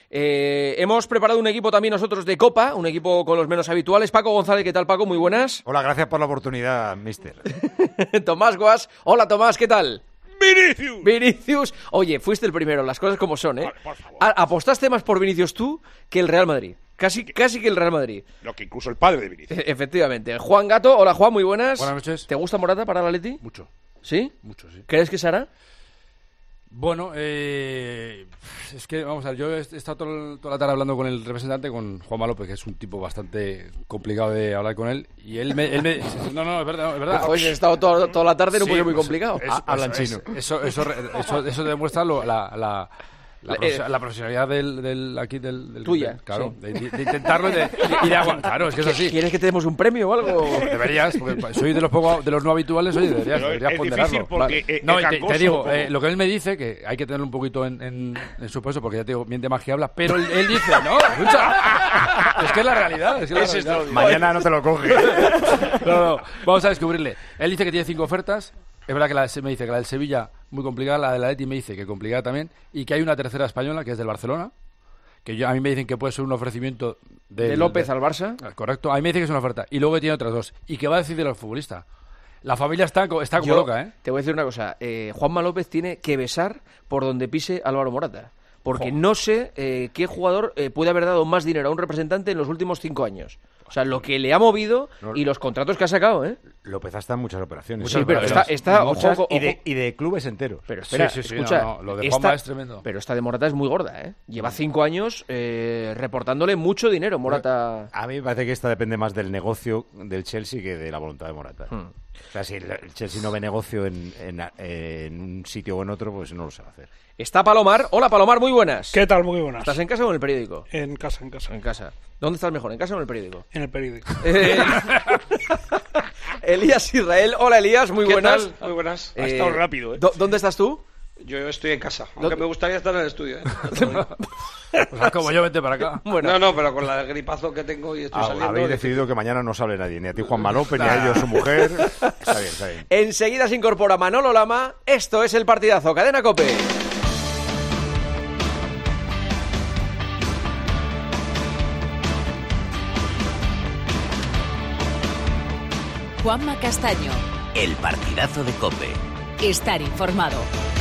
Hemos preparado un equipo también nosotros de Copa, un equipo con los menos habituales. Paco González, ¿qué tal, Paco? Muy buenas. Hola, gracias por la oportunidad, mister. Tomás Guas. Hola, Tomás, ¿qué tal? Vinicius. Oye, fuiste el primero, las cosas como son, ¿eh? Vale, por favor. Apostaste más por Vinicius tú que el Real Madrid. Casi que el Real Madrid. Lo que incluso el padre de Vinicius. Efectivamente. Juan Gato. Hola, Juan, muy buenas. Buenas noches. ¿Te gusta Morata para el Atleti? Mucho. ¿Sí? Mucho, sí. ¿Crees que se hará? Bueno, es que, vamos a ver, yo he estado toda la tarde hablando con el representante, con Juanma López, que es un tipo bastante complicado de hablar con él, y él me no, es verdad. Hoy he estado toda la tarde en un Sí, pueblo muy pues, complicado. Hablan chino. Eso demuestra la profesionalidad del tuya, claro, sí. de intentarlo y de aguantar. Claro, es que es así. ¿Quieres que te demos un premio o algo? Deberías, porque soy de los no habituales, oye, deberías es ponderarlo. difícil porque Vale. No, te digo, Cancoso, lo que él me dice, que hay que tenerlo un poquito en su peso, porque ya te digo, miente más que habla, pero él dice, no, escucha, es que es la realidad. Mañana no te lo coge. No, vamos a descubrirle. Él dice que tiene 5 ofertas. Es verdad que me dice que la del Sevilla muy complicada, la del Atleti me dice que complicada también, y que hay una tercera española que es del Barcelona, que a mí me dicen que puede ser un ofrecimiento de López al Barça. Correcto, a mí me dice que es una oferta, y luego tiene otras dos, y que va a decidir el futbolista. La familia está como loca, ¿eh? Te voy a decir una cosa, Juanma López tiene que besar por donde pise Álvaro Morata, porque no sé qué jugador puede haber dado más dinero a un representante en los últimos 5 años. O sea, lo que le ha movido y los contratos que ha sacado, ¿eh? López está en muchas operaciones. Sí, pero está ojo. Y de clubes enteros. Pero espera, sí, escucha, no, lo de Juanma es tremendo. Pero esta de Morata es muy gorda, ¿eh? Lleva 5 años reportándole mucho dinero, Morata. A mí me parece que esta depende más del negocio del Chelsea que de la voluntad de Morata. O sea, si el Chelsea no ve negocio en un sitio o en otro, pues no lo sabe hacer. Está Palomar. Hola, Palomar, muy buenas. ¿Qué tal? Muy buenas. ¿Estás en casa o en el periódico? En casa. En casa. ¿Dónde estás mejor, en casa o en el periódico? En el periódico. Elías Israel. Hola, Elías, muy buenas. ¿Qué tal? Muy buenas. Ha estado rápido, ¿eh? ¿Dónde estás tú? Yo estoy en casa, aunque me gustaría estar en el estudio, ¿eh? Pues como yo, vete para acá. Bueno. No, pero con la gripazo que tengo y estoy saliendo... Habéis decidido que mañana no os hable nadie, ni a ti Juanma López, ni a ellos su mujer. Está bien. Enseguida se incorpora Manolo Lama. Esto es El Partidazo, Cadena COPE. Juanma Castaño. El Partidazo de COPE. Estar informado.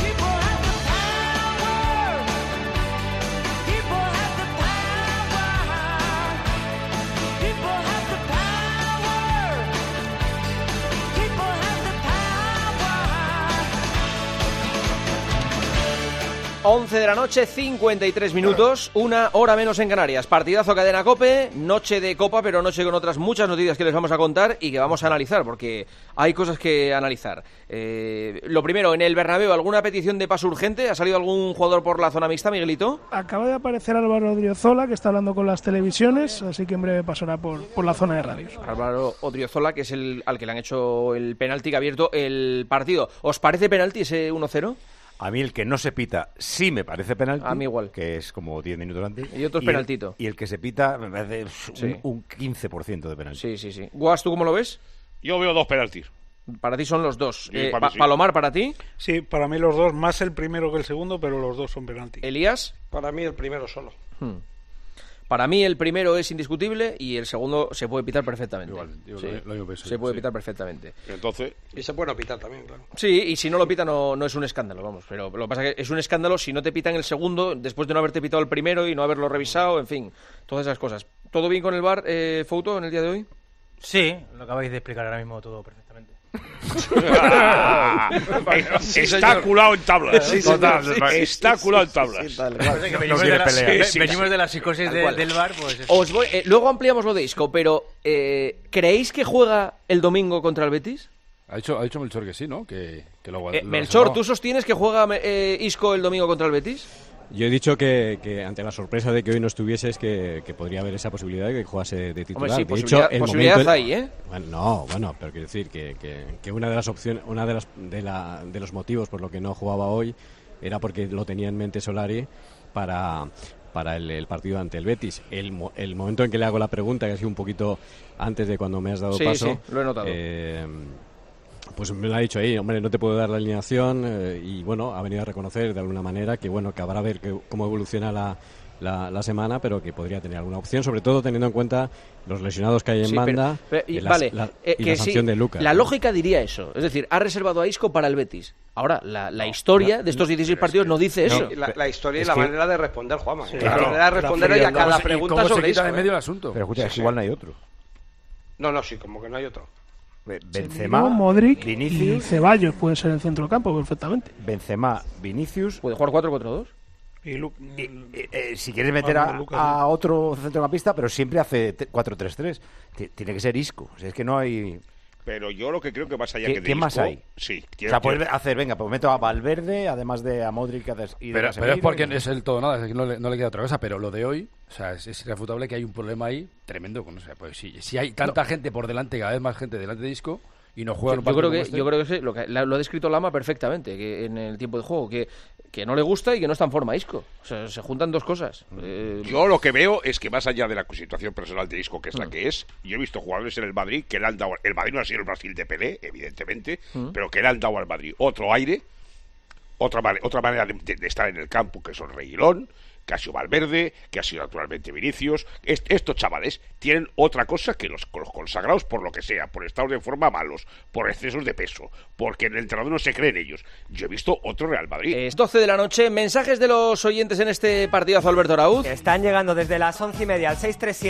Once de la noche, 53 minutos, 1 hora menos en Canarias. Partidazo Cadena COPE, noche de Copa, pero noche con otras muchas noticias que les vamos a contar y que vamos a analizar, porque hay cosas que analizar. Lo primero, en el Bernabéu, ¿alguna petición de paso urgente? ¿Ha salido algún jugador por la zona mixta, Miguelito? Acaba de aparecer Álvaro Odriozola, que está hablando con las televisiones, así que en breve pasará por la zona de radios. Álvaro Odriozola, que es al que le han hecho el penalti que ha abierto el partido. ¿Os parece penalti ese 1-0? A mí el que no se pita sí me parece penalti. A mí igual. Que es como 10 minutos antes. Y otro es penaltito. Y el que se pita me parece Sí. un 15% de penalti. Sí. Guas, ¿tú cómo lo ves? Yo veo 2 penaltis. Para ti son los dos. Sí, para mí sí. Palomar, ¿para ti? Sí, para mí los dos, más el primero que el segundo, pero los dos son penalti. Elías. Para mí el primero solo. Para mí el primero es indiscutible y el segundo se puede pitar perfectamente. Igual, Sí. lo mismo pienso Se yo, puede sí. pitar perfectamente. Entonces, Y se puede no pitar también, claro. Sí, y si no lo pita no es un escándalo, vamos. Pero lo que pasa es que es un escándalo si no te pitan el segundo, después de no haberte pitado el primero y no haberlo revisado, en fin, todas esas cosas. ¿Todo bien con el VAR, Fouto, en el día de hoy? Sí, lo acabáis de explicar ahora mismo todo perfectamente. está culado en tablas. Sí, Total, señor, sí, está sí, culado en sí, tablas. sí, tal, Venimos, quiere pelear. venimos de la psicosis del VAR, pues... Os voy, luego ampliamos lo de Isco, pero ¿creéis que juega el domingo contra el Betis? Ha dicho Melchor que sí, ¿no? Que lo Melchor, reservaba. ¿tú sostienes que juega Isco el domingo contra el Betis? Yo he dicho que ante la sorpresa de que hoy no estuvieses, que podría haber esa posibilidad de que jugase de titular. Hombre, sí, de hecho, posibilidad hay, ¿eh? Bueno, pero quiero decir que una de las opciones, de los motivos por lo que no jugaba hoy era porque lo tenía en mente Solari para el partido ante el Betis. El momento en que le hago la pregunta, que ha sido un poquito antes de cuando me has dado paso. Sí, lo he notado. Pues me lo ha dicho ahí, hombre, no te puedo dar la alineación y bueno, ha venido a reconocer de alguna manera que bueno, que habrá a ver cómo evoluciona la semana, pero que podría tener alguna opción, sobre todo teniendo en cuenta los lesionados que hay en banda y la sanción de Lucas. La lógica diría eso, es decir, ha reservado a Isco para el Betis. Ahora, la historia de estos 16 partidos no dice eso. La historia y la manera de responder, Juanma. La manera de responder a cada pregunta sobre Isco. En medio del asunto. Pero escucha, igual no hay otro. No, sí, como que no hay otro. Benzema, Modric Vinicius y Ceballos puede ser el centro del campo perfectamente. Benzema, Vinicius. ¿Puede jugar 4-4-2? Si quieres meter a otro centrocampista, pero siempre hace 4-3-3. Tiene que ser Isco. O sea, es que no hay... Pero yo lo que creo que más allá que de ¿Quién Isco, más hay? Sí. O sea, puedes hacer, venga, pues meto a Valverde, además de a Modric y pero es porque es el todo nada, es que no le queda otra cosa, pero lo de hoy, o sea, es irrefutable que hay un problema ahí tremendo. O sea, pues si hay tanta gente por delante, cada vez más gente delante de Isco, y no juegan un partido yo creo que lo ha descrito Lama perfectamente, que en el tiempo de juego, que no le gusta y que no está en forma Isco. O sea, se juntan dos cosas. Yo lo que veo es que más allá de la situación personal de Isco, que es la que es, yo he visto jugadores en el Madrid que le han dado... El Madrid no ha sido el Brasil de Pelé, evidentemente, pero que le han dado al Madrid otro aire, otra manera de estar en el campo, que son Reguilón, que ha sido Valverde, que ha sido naturalmente Vinicius. Estos chavales tienen otra cosa que los consagrados por lo que sea, por estados de forma malos, por excesos de peso, porque el entrenador no se cree en ellos. Yo he visto otro Real Madrid. Es 12 de la noche, mensajes de los oyentes en este partidazo, Alberto Arauz. Están llegando desde las 11:30 al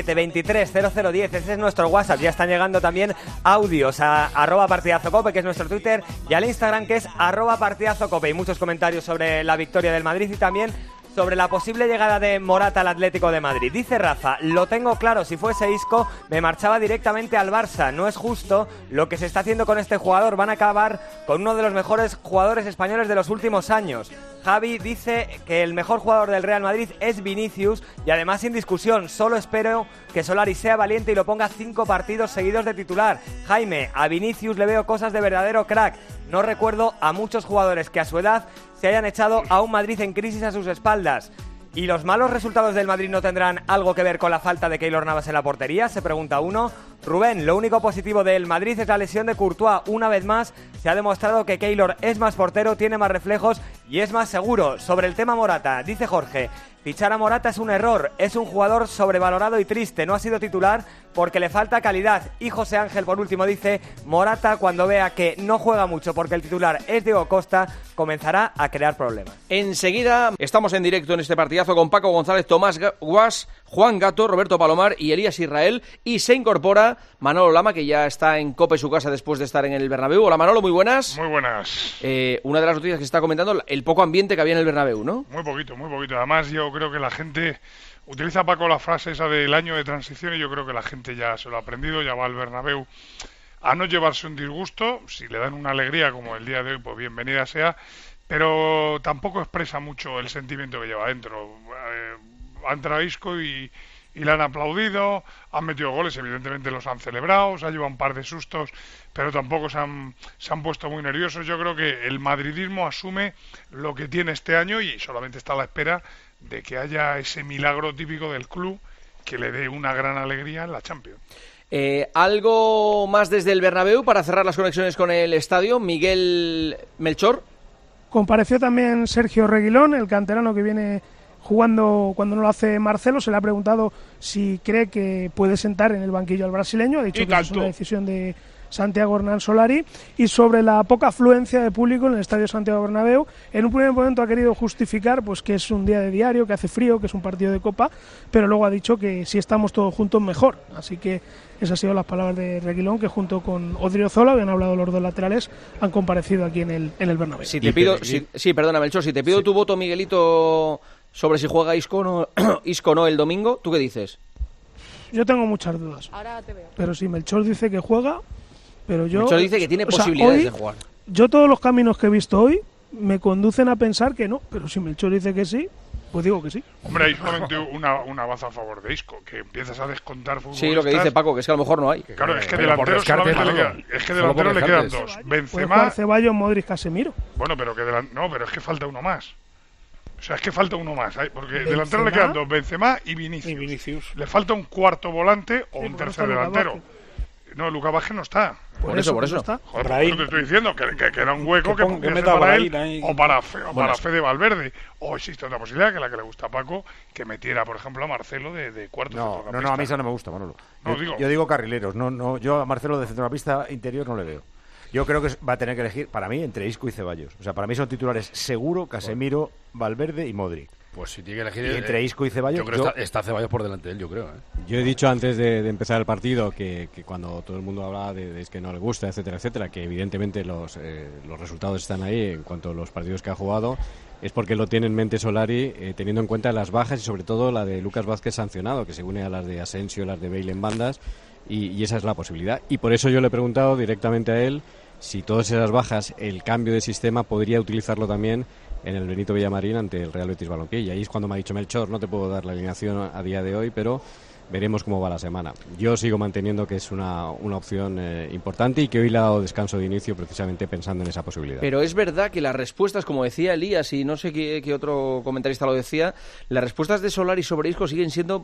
637-230010, ese es nuestro WhatsApp. Ya están llegando también audios a @partidazocope, que es nuestro Twitter, y al Instagram, que es @partidazocope, y muchos comentarios sobre la victoria del Madrid y también sobre la posible llegada de Morata al Atlético de Madrid. Dice Rafa, lo tengo claro, si fuese Isco me marchaba directamente al Barça. No es justo lo que se está haciendo con este jugador. Van a acabar con uno de los mejores jugadores españoles de los últimos años. Javi dice que el mejor jugador del Real Madrid es Vinicius y además sin discusión. Solo espero que Solari sea valiente y lo ponga 5 partidos seguidos de titular. Jaime, a Vinicius le veo cosas de verdadero crack. No recuerdo a muchos jugadores que a su edad se hayan echado a un Madrid en crisis a sus espaldas. ¿Y los malos resultados del Madrid no tendrán algo que ver con la falta de Keylor Navas en la portería? Se pregunta uno. Rubén, lo único positivo del Madrid es la lesión de Courtois. Una vez más se ha demostrado que Keylor es más portero, tiene más reflejos y es más seguro. Sobre el tema Morata, dice Jorge, fichar a Morata es un error, es un jugador sobrevalorado y triste, no ha sido titular porque le falta calidad. Y José Ángel, por último, dice, Morata cuando vea que no juega mucho porque el titular es Diego Costa, comenzará a crear problemas. Enseguida estamos en directo en este partidazo con Paco González, Tomás Guas, Juan Gato, Roberto Palomar y Elías Israel, y se incorpora Manolo Lama, que ya está en COPE su casa después de estar en el Bernabéu. Hola Manolo, muy buenas. Muy buenas. Una de las noticias que se está comentando, el poco ambiente que había en el Bernabéu, ¿no? Muy poquito. Además yo creo que la gente utiliza, Paco, la frase esa del año de transición, y yo creo que la gente ya se lo ha aprendido, ya va al Bernabéu a no llevarse un disgusto. Si le dan una alegría como el día de hoy, pues bienvenida sea, pero tampoco expresa mucho el sentimiento que lleva dentro. Ha entrado Isco y le han aplaudido, han metido goles, evidentemente los han celebrado, se ha llevado un par de sustos, pero tampoco se han puesto muy nerviosos. Yo creo que el madridismo asume lo que tiene este año y solamente está a la espera de que haya ese milagro típico del club que le dé una gran alegría en la Champions. ¿Algo más desde el Bernabéu para cerrar las conexiones con el estadio? Miguel Melchor. Compareció también Sergio Reguilón, el canterano que viene jugando cuando no lo hace Marcelo. Se le ha preguntado si cree que puede sentar en el banquillo al brasileño. Ha dicho que es una decisión de Santiago Hernán Solari. Y sobre la poca afluencia de público en el estadio Santiago Bernabéu, en un primer momento ha querido justificar pues que es un día de diario, que hace frío, que es un partido de Copa, pero luego ha dicho que si estamos todos juntos mejor. Así que esas han sido las palabras de Reguilón, que junto con Odriozola, que han hablado los dos laterales, han comparecido aquí en el Bernabéu. Perdona Melchor, si te pido tu voto, Miguelito, sobre si juega Isco no el domingo, ¿tú qué dices? Yo tengo muchas dudas. Ahora te veo. Pero si Melchor dice que juega, pero yo... Melchor dice que tiene posibilidades de jugar. Yo todos los caminos que he visto hoy me conducen a pensar que no, pero si Melchor dice que sí, pues digo que sí. Hombre, hay solamente una baza a favor de Isco, que empiezas a descontar futbolistas. Sí, lo que dice Paco, que es que a lo mejor no hay. Claro, es que delantero solamente le quedan dos. Benzema, Ceballos, Modric, Casemiro. Bueno, pero pero es que falta uno más. O sea, es que falta uno más, porque delantero le quedan dos, Benzema y Vinicius. Le falta un cuarto volante o un tercer delantero. No, Lucas Vázquez no está. Por eso. No está. Joder, por eso te estoy diciendo que era un hueco que meta para él o para Fede Valverde. O existe otra posibilidad, que la que le gusta a Paco, que metiera, por ejemplo, a Marcelo de cuarto centrocampista. No, a mí eso no me gusta, Manolo. Yo digo carrileros. Yo a Marcelo de centrocampista interior no le veo. Yo creo que va a tener que elegir, para mí, entre Isco y Ceballos. O sea, para mí son titulares seguro Casemiro, Valverde y Modric. Pues si tiene que elegir... Y entre Isco y Ceballos... Yo creo que está Ceballos por delante de él, yo creo. Yo he dicho antes de empezar el partido que cuando todo el mundo hablaba de que no le gusta, etcétera, etcétera, que evidentemente los resultados están ahí en cuanto a los partidos que ha jugado, es porque lo tiene en mente Solari, teniendo en cuenta las bajas y sobre todo la de Lucas Vázquez sancionado, que se une a las de Asensio, las de Bale en bandas, y esa es la posibilidad. Y por eso yo le he preguntado directamente a él si todas esas bajas, el cambio de sistema podría utilizarlo también en el Benito Villamarín ante el Real Betis Balompié. Y ahí es cuando me ha dicho Melchor, no te puedo dar la alineación a día de hoy, pero veremos cómo va la semana. Yo sigo manteniendo que es una opción importante y que hoy le ha dado descanso de inicio precisamente pensando en esa posibilidad. Pero es verdad que las respuestas, como decía Elías, y no sé qué otro comentarista lo decía, las respuestas de Solari sobre Isco siguen siendo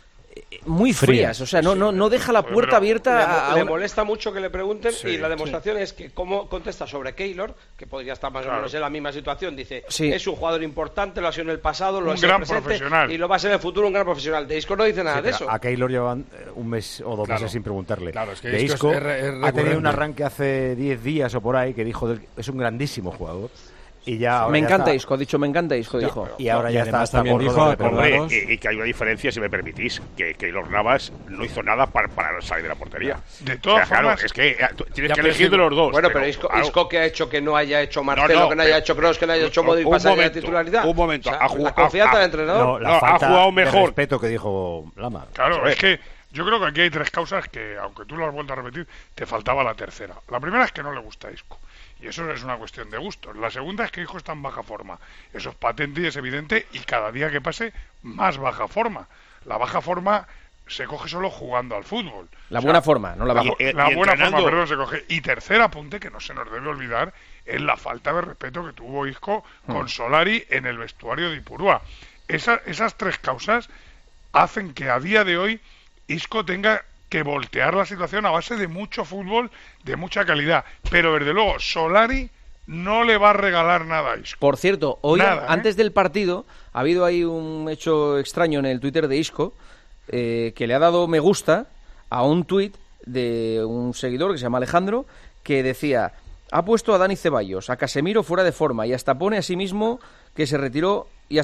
muy frías, o sea, no deja la puerta abierta le molesta mucho que le pregunten y la demostración es que cómo contesta sobre Keylor, que podría estar más o menos en la misma situación, dice, es un jugador importante, lo ha sido en el pasado, lo ha sido presente y lo va a ser en el futuro un gran profesional. De Isco no dice nada de eso. A Keylor llevan un mes o 2 meses sin preguntarle. Claro, es que de Isco ha tenido un arranque hace 10 días o por ahí que dijo es un grandísimo jugador. Y ya me encanta Isco, ha dicho me encanta Isco, dijo. Y ahora ya está también dijo, y que hay una diferencia, si me permitís, que Keylor Navas no hizo nada para salir de la portería. De todas formas, claro, es que tienes que elegir de los dos. Bueno, pero Isco que ha hecho que no haya hecho Marcelo, que no haya hecho Kroos, que no haya hecho Modric para salir de titularidad. Un momento, o sea, la confianza del entrenador. Ha jugado mejor. El respeto que dijo Lama. Claro, es que yo creo que aquí hay 3 causas que, aunque tú lo has vuelto a repetir, te faltaba la tercera. La primera es que no le gusta a Isco. Y eso es una cuestión de gusto. La segunda es que Isco está en baja forma. Eso es patente y es evidente, y cada día que pase, más baja forma. La baja forma se coge solo jugando al fútbol. La buena forma, no la baja. La buena forma, perdón, se coge. Y tercer apunte, que no se nos debe olvidar, es la falta de respeto que tuvo Isco con Solari en el vestuario de Ipurúa. Esas 3 causas hacen que a día de hoy Isco tenga que voltear la situación a base de mucho fútbol, de mucha calidad. Pero desde luego, Solari no le va a regalar nada a Isco. Por cierto, hoy, antes del partido, ha habido ahí un hecho extraño en el Twitter de Isco, que le ha dado me gusta a un tuit de un seguidor que se llama Alejandro, que decía, ha puesto a Dani Ceballos, a Casemiro fuera de forma, y hasta pone a sí mismo que se retiró,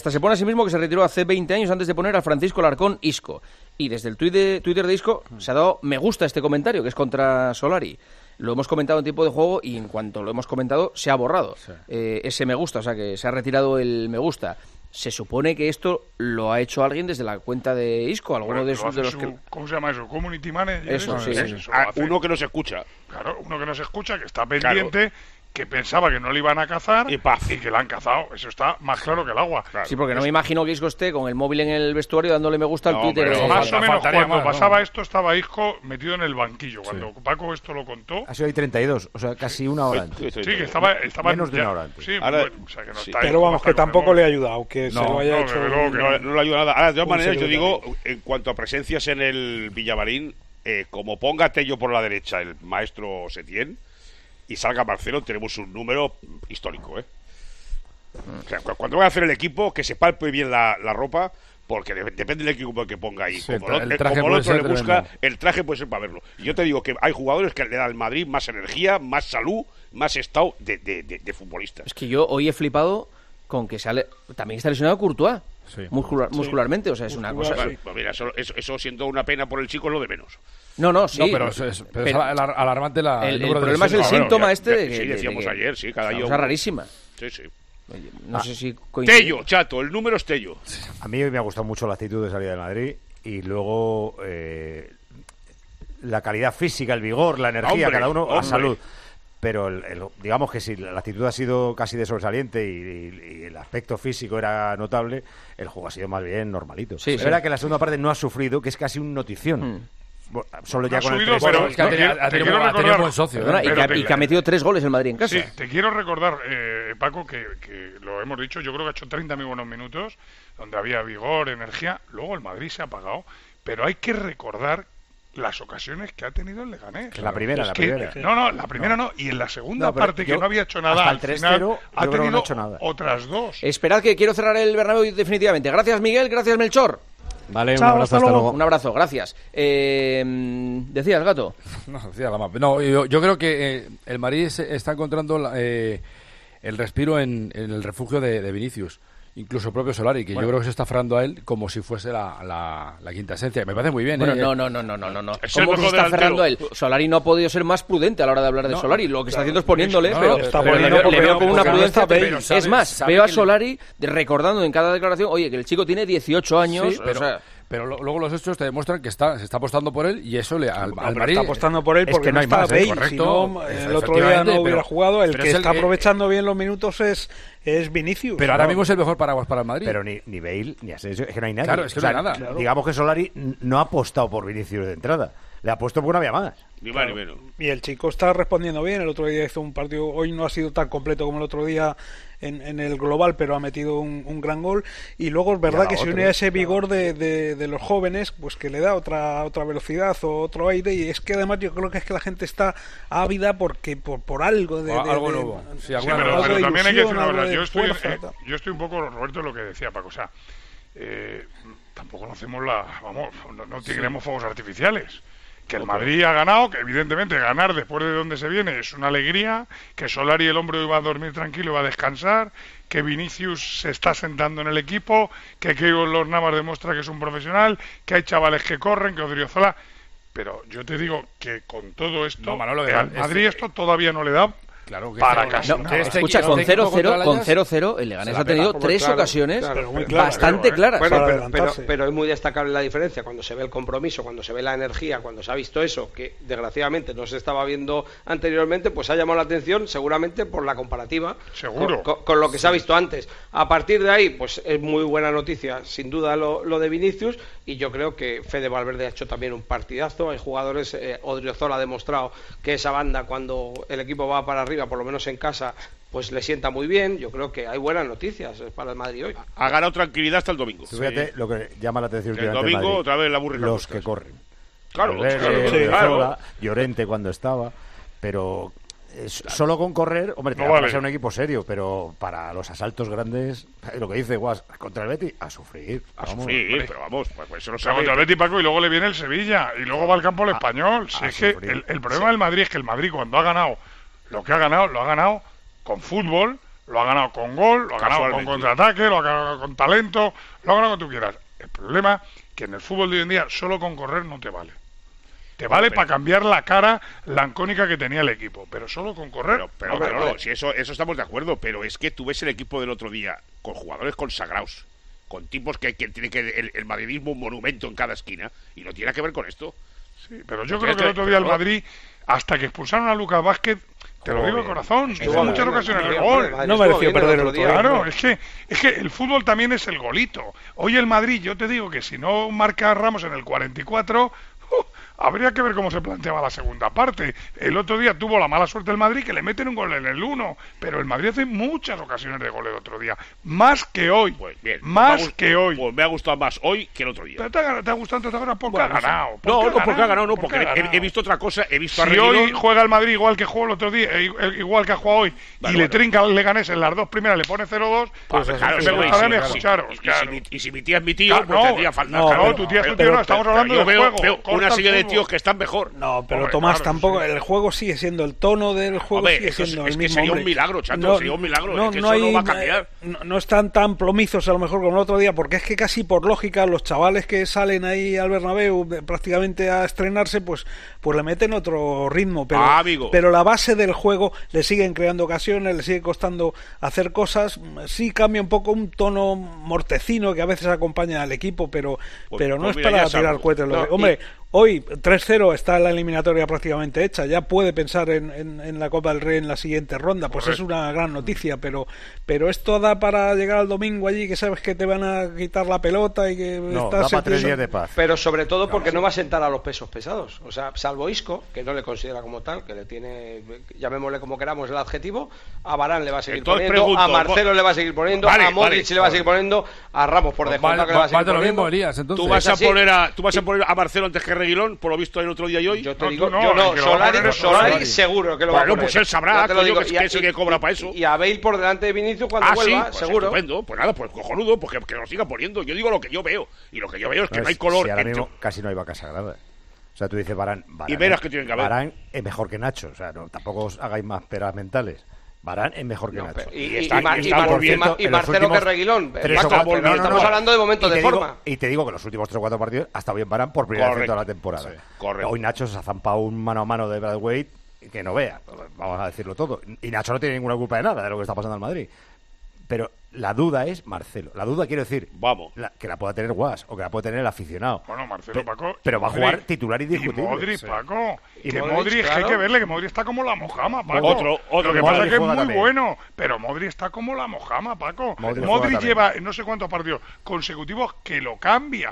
hace 20 años antes de poner a Francisco Alarcón Isco. Y desde el Twitter de Isco se ha dado me gusta a este comentario, que es contra Solari. Lo hemos comentado en tiempo de juego y en cuanto lo hemos comentado se ha borrado ese me gusta, o sea que se ha retirado el me gusta. Se supone que esto lo ha hecho alguien desde la cuenta de Isco, alguno de los que... ¿Cómo se llama eso? ¿Community manager? Eso, sí. Uno que no se escucha. Claro, uno que no se escucha, que está pendiente... que pensaba que no le iban a cazar y que la han cazado. Eso está más claro que el agua. Claro. Sí, porque no me imagino que Isco esté con el móvil en el vestuario dándole me gusta al Twitter. Más o menos cuando pasaba esto estaba Isco metido en el banquillo. Cuando Paco esto lo contó... Ha sido ahí 32, o sea, casi una hora antes. Sí, que estaba menos de una hora antes. Sí, ahora, bueno, o sea, que no está pero vamos, que tampoco le ha ayudado, que se lo haya hecho... No le ayuda nada. Ahora, de todas maneras, yo digo, en cuanto a presencias en el Villamarín, como ponga Tello por la derecha el maestro Setién, y salga Marcelo, tenemos un número histórico, O sea, cuando vaya a hacer el equipo, que se palpe bien la ropa, porque depende del equipo que ponga ahí. Sí, como el otro le busca, el traje puede ser para verlo. Y yo te digo que hay jugadores que le dan al Madrid más energía, más salud, más estado de futbolistas. Es que yo hoy he flipado con que también está lesionado Courtois. Sí. Muscularmente, o sea, es una cosa... Pues mira, eso siendo una pena por el chico es lo de menos. No, sí. No, pero es alarmante el problema es el síntoma sí, decíamos ayer, cada día... cosa rarísima. Sí. No sé si coincide. Tello, chato, el número es Tello. A mí me ha gustado mucho la actitud de salida de Madrid y luego la calidad física, el vigor, la energía, cada uno, la salud. Pero digamos que si la actitud ha sido casi de sobresaliente y el aspecto físico era notable, el juego ha sido más bien normalito. Es verdad que la segunda parte no ha sufrido, que es casi un notición. Solo ya con el 3. Pero es que ha tenido buen socio. Y que ha metido 3 goles el Madrid en casa. Sí, te quiero recordar, Paco, que lo hemos dicho, yo creo que ha hecho 30 muy buenos minutos, donde había vigor, energía. Luego el Madrid se ha apagado, pero hay que recordar las ocasiones que ha tenido el Leganés. La primera. La primera no. Y en la segunda parte, que no había hecho nada, hasta el 3-0, ha tenido no ha hecho nada. Otras dos. Esperad que quiero cerrar el Bernabéu definitivamente. Gracias, Miguel. Gracias, Melchor. Vale, chao, un abrazo, hasta luego. Un abrazo, gracias. ¿Decías, Gato? No, decía la mapa. No, yo creo que el Madrid está encontrando el respiro en el refugio de Vinicius. Incluso el propio Solari, que yo creo que se está aferrando a él como si fuese la quinta esencia. Me parece muy bien. Bueno, no. ¿Cómo que se está aferrando a él? Solari no ha podido ser más prudente a la hora de hablar de Solari. Lo que está haciendo es poniéndole, le veo con una prudencia. Es más, veo a Solari recordando en cada declaración, oye, que el chico tiene 18 años. Sí, pero luego los hechos te demuestran que se está apostando por él y eso al Madrid está apostando por él porque no está Bale, si no, el otro día no hubiera jugado. El que está aprovechando bien los minutos es Vinicius. Pero ahora mismo es el mejor paraguas para el Madrid. Pero ni Bale ni Asensio, es que no hay nadie. Claro, es que no hay nada. Claro. Digamos que Solari no ha apostado por Vinicius de entrada. Le ha puesto porque no había más. Ni más ni menos. Y el chico está respondiendo bien. El otro día hizo un partido, hoy no ha sido tan completo como el otro día en el global, pero ha metido un gran gol. Y luego es verdad que se une a ese vigor de los jóvenes, pues que le da otra velocidad o otro aire. Y es que además yo creo que es que la gente está ávida porque por algo algo nuevo. Sí, pero también hay que decir una verdad. Yo estoy un poco, Roberto, lo que decía Paco. O sea, tampoco no hacemos no tiremos fuegos artificiales. Que el Madrid ha ganado, que evidentemente ganar después de donde se viene es una alegría, que Solari el hombre iba a dormir tranquilo, iba a descansar, que Vinicius se está sentando en el equipo, que Keylor Navas demuestra que es un profesional, que hay chavales que corren, que Odriozola... Pero yo te digo que con todo esto, al Madrid esto todavía no le da... Claro que para casi nada. Escucha, con 0-0 el Leganés ha tenido tres ocasiones bastante claras. Bueno, pero es muy destacable la diferencia cuando se ve el compromiso, cuando se ve la energía, cuando se ha visto eso, que desgraciadamente no se estaba viendo anteriormente, pues ha llamado la atención seguramente por la comparativa. Seguro. Con lo que se ha visto antes. A partir de ahí, pues es muy buena noticia, sin duda, lo de Vinicius, y yo creo que Fede Valverde ha hecho también un partidazo. Hay jugadores, Odriozola ha demostrado que esa banda, cuando el equipo va para arriba, por lo menos en casa, pues le sienta muy bien. Yo creo que hay buenas noticias para el Madrid hoy. Ha ganado tranquilidad hasta el domingo. Fíjate lo que llama la atención el domingo Madrid, otra vez la burrica. Los que corren. Claro, claro. Llorente cuando estaba, pero solo con correr, hombre, te va a ser un equipo serio, pero para los asaltos grandes, lo que dice Guas, contra el Betis, a sufrir. Pero vamos, pues eso lo sabe. Contra el Betis, Paco, y luego le viene el Sevilla, y luego va al campo el Español. Si es que el problema del Madrid es que el Madrid, cuando ha ganado lo que ha ganado, lo ha ganado con fútbol, lo ha ganado con gol, lo ha ganado con contraataque, lo ha ganado con talento, lo ha ganado como tú quieras. El problema es que en el fútbol de hoy en día solo con correr no te vale. Te vale para cambiar la cara lancónica que tenía el equipo, pero solo con correr. Pero si eso estamos de acuerdo, pero es que tú ves el equipo del otro día con jugadores consagrados, con tipos que tiene que el madridismo un monumento en cada esquina, y no tiene que ver con esto. Sí, pero yo creo que el otro día el Madrid, hasta que expulsaron a Lucas Vázquez, te lo digo de corazón, tuvo muchas ocasiones de gol. No mereció perder el otro día. Claro, es que el fútbol también es el golito. Hoy el Madrid, yo te digo que si no marca a Ramos en el 44... habría que ver cómo se planteaba la segunda parte. El otro día tuvo la mala suerte el Madrid, que le meten un gol en el 1, pero el Madrid hace muchas ocasiones de gol el otro día, más que hoy. Pues bien, que hoy. Pues me ha gustado más hoy que el otro día. ¿Pero te ha gustado entonces ahora porque ha ganado? No, porque ha ganado, no, porque he visto otra cosa, he visto si hoy juega el Madrid igual que jugó el otro día, igual que ha jugado hoy, y le trinca al Leganés en las dos primeras, le pone 0-2, pues me gustaría escucharos. Y si mi tía es mi tío, pues tendría falta. No, tu tía es tu tío, no, estamos hablando de juego. Veo una serie de tíos que están mejor. No, pero Tomás, tampoco, el juego sigue siendo, el tono del juego sigue siendo el mismo. Es que sería un milagro, chato, sería un milagro, es que eso no va a cambiar. No están tan plomizos a lo mejor como el otro día, porque es que casi por lógica los chavales que salen ahí al Bernabéu prácticamente a estrenarse, pues le meten otro ritmo, pero la base del juego le siguen creando ocasiones, le sigue costando hacer cosas, sí cambia un poco un tono mortecino que a veces acompaña al equipo, pero no es para tirar cohetes. Hombre, hoy 3-0 está la eliminatoria prácticamente hecha, ya puede pensar en la Copa del Rey en la siguiente ronda, pues es una gran noticia, pero esto da para llegar al domingo allí, que sabes que te van a quitar la pelota y que estás da para 3 días de paz. Pero sobre todo porque no va a sentar a los pesos pesados, o sea, salvo Isco, que no le considera como tal, que le tiene, llamémosle como queramos el adjetivo, a Varane le va a seguir poniendo, a Marcelo le va a seguir poniendo, a Modric le va a seguir poniendo, a Ramos por descontar que le va a seguir poniendo. Elías, tú vas a poner a Marcelo antes que Reguilón, por lo visto el otro día y hoy. Yo te digo, Solari seguro que lo va a poner. Pues él sabrá, que es el que cobra para eso. Y a Bale por delante de Vinicius cuando vuelva, pues seguro. Estupendo. Pues nada, pues cojonudo, pues que lo siga poniendo. Yo digo lo que yo veo. Y lo que yo veo es que no hay color. Si ahora mismo casi no hay vaca sagrada. O sea, tú dices Varane. Y verás que tienen que haber. Varane es mejor que Nacho. O sea, tampoco os hagáis más peras mentales. Varane es mejor que Nacho. Y Marcelo que Reguilón. Estamos hablando de momentos de forma. Y te digo que los últimos 3 o 4 partidos ha estado bien Varane por primera vez en toda la temporada. Correcto. Hoy Nacho se ha zampado un mano a mano de Braithwaite que no vea. Vamos a decirlo todo. Y Nacho no tiene ninguna culpa de nada de lo que está pasando en Madrid. Pero la duda es Marcelo. La duda quiero decir, que la pueda tener Guas o que la puede tener el aficionado. Bueno, Marcelo, Paco. Pero va a jugar titular indiscutible. Y Modric, Paco. Y que Modric, hay que verle que Modric está como la mojama, Paco. Otro lo que pasa es que es muy bueno, pero Modric está como la mojama, Paco. Modric lleva no sé cuántos partidos consecutivos que lo cambia.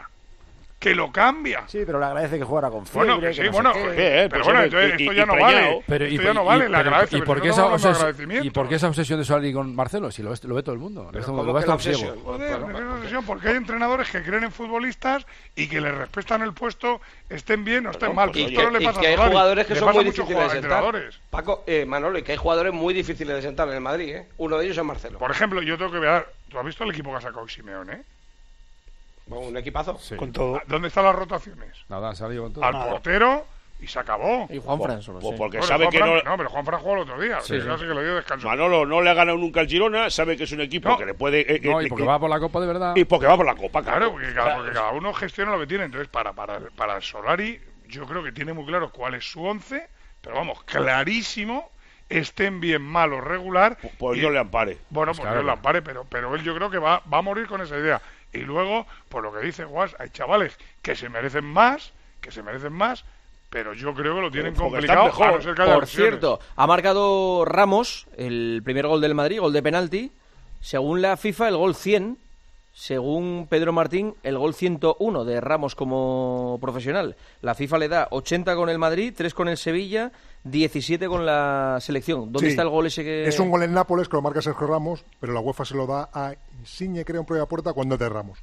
Sí, pero le agradece que jugara con fiebre. Bueno, sí, pero bueno, entonces esto ya no vale. Esto ya no vale, le agradece. ¿Y por qué esa obsesión de Solari con Marcelo? Si lo ve todo el mundo. Lo ve hasta ciego. Joder, porque hay entrenadores que creen en futbolistas y que les respetan el puesto, estén bien o estén mal. Y que hay jugadores que son muy difíciles de sentar. Paco, Manolo, y que hay jugadores muy difíciles de sentar en el Madrid, ¿eh? Uno de ellos es Marcelo. Por ejemplo, yo tengo que ver. ¿Tú has visto el equipo que ha sacado Simeone, Bueno, un equipazo. Sí. Con todo. ¿Dónde están las rotaciones? Nada, ha salido con todo. Al portero y se acabó. Y Juanfran solo. Porque sabe que no. No, pero Juanfran jugó el otro día. Sí. Yo sé que le dio descanso. Manolo no le ha ganado nunca al Girona, sabe que es un equipo que le puede. Y porque va por la Copa de verdad. Y porque va por la Copa, claro. Porque cada uno gestiona lo que tiene. Entonces, para Solari, yo creo que tiene muy claro cuál es su 11, pero vamos, clarísimo. Estén bien, mal o regular. Pues yo le ampare. Bueno, pues yo le ampare, pero él yo creo que va a morir con esa idea. Y luego, por lo que dice Guas, hay chavales que se merecen más, pero yo creo que lo tienen complicado. Por cierto, ha marcado Ramos el primer gol del Madrid, gol de penalti. Según la FIFA, el gol 100. Según Pedro Martín, el gol 101 de Ramos como profesional. La FIFA le da 80 con el Madrid, 3 con el Sevilla, 17 con la selección. ¿Dónde está el gol ese que...? Es un gol en Nápoles que lo marca Sergio Ramos, pero la UEFA se lo da a Insigne, creo, en propia puerta cuando es de Ramos.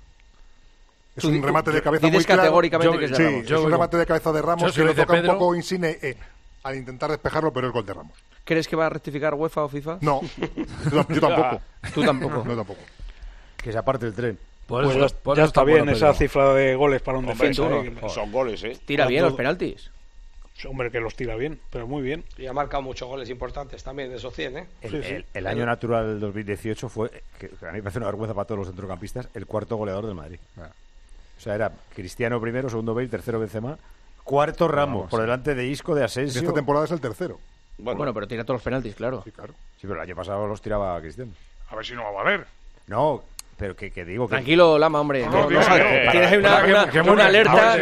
Es un remate de cabeza muy claro. Categóricamente que es de Ramos. Es un remate de cabeza de Ramos que le toca un poco Insigne al intentar despejarlo, pero es gol de Ramos. ¿Crees que va a rectificar UEFA o FIFA? No, yo tampoco. ¿Tú tampoco? No, tampoco. Que se aparte el tren. Pues ya está bien esa cifra de goles para un defensa. Son goles, Tira bien los penaltis. Hombre, que los tira bien, pero muy bien. Y ha marcado muchos goles importantes también, de esos 100, ¿eh? El año natural del 2018 fue, que a mí me parece una vergüenza para todos los centrocampistas, el cuarto goleador del Madrid. O sea, era Cristiano primero, segundo Bale, tercero Benzema, cuarto Ramos, por delante de Isco, de Asensio. Esta temporada es el tercero. Bueno, pero tira todos los penaltis, claro. Sí, claro. Sí, pero el año pasado los tiraba Cristiano. A ver si no va a valer. No, pero que digo que... Tranquilo, Lama, hombre. Tienes una alerta.